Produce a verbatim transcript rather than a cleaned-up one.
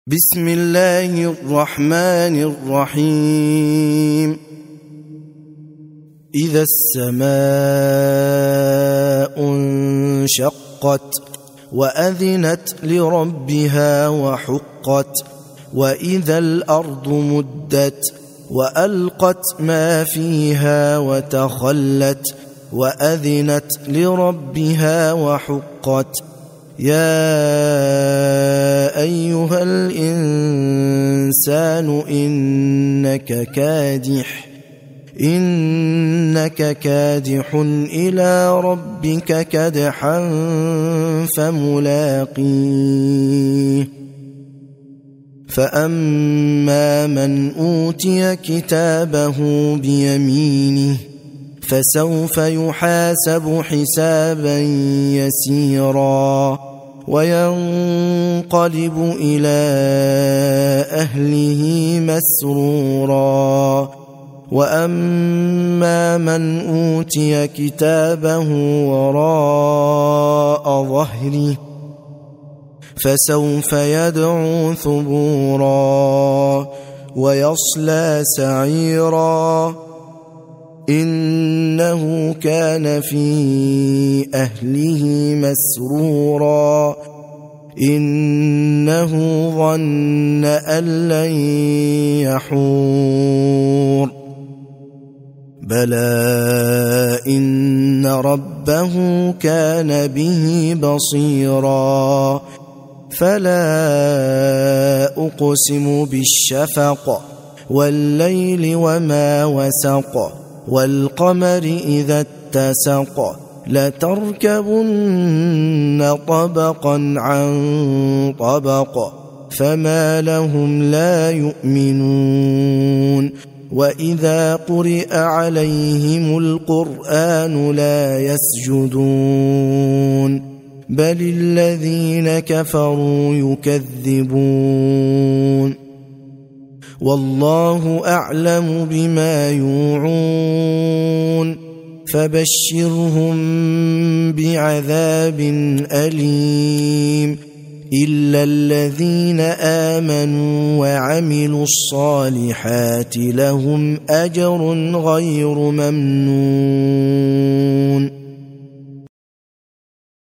بسم الله الرحمن الرحيم. إذا السماء انشقت وأذنت لربها وحقت، وإذا الأرض مدت وألقت ما فيها وتخلت وأذنت لربها وحقت. يا أيها الإنسان إنك كادح إنك كادح إلى ربك كدحا فملاقيه. فأما من أوتي كتابه بيمينه فسوف يحاسب حسابا يسيرا وينقلب إلى أهله مسرورا. وأما من أوتي كتابه وراء ظهره فسوف يدعو ثبورا ويصلى سعيرا، إنه كان في أهله مسرورا، إنه ظن أن لن يحور. بلى إن ربه كان به بصيرا. فلا أقسم بالشفق والليل وما وسق والقمر إذا اتسق لتركبن طبقا عن طبق فما لهم لا يؤمنون. وإذا قرئ عليهم القرآن لا يسجدون بل الذين كفروا يكذبون. والله أعلم بما يوعون فبشرهم بعذاب أليم إلا الذين آمنوا وعملوا الصالحات لهم أجر غير ممنون.